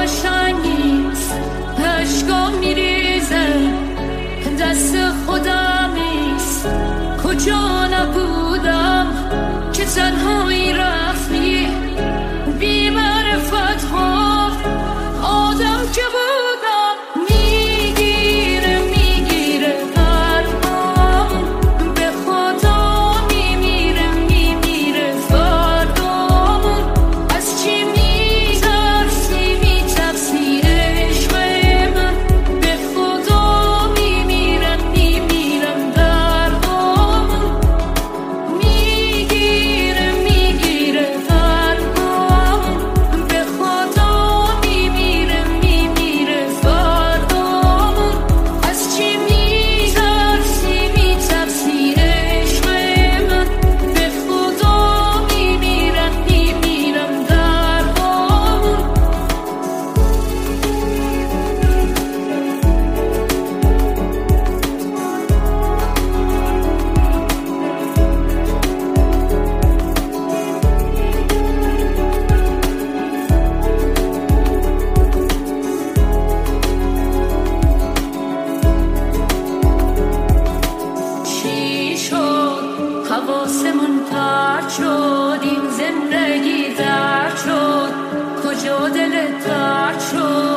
قشنگ نیست، اشکام میریزه دست خودم نیست. کجا نبودم که تنهایی رفتی، بی معرفت ها آدم که بودم. میگیره میگیره قلبم، به خدا میمیره میمیره فردامون. از چی میترسی میترسی عشق من، به خدا میمیرم میمیرم دردامون. میگیره میگیره قلبم، به خدا میمیره میمیره فردامون. از چی میترسی میترسی عشق من، به خدا میمیرم میمیرم دردامون. چی شد حواسمون پرت شد، این زندگی درد شد، کجا دلت درد شد.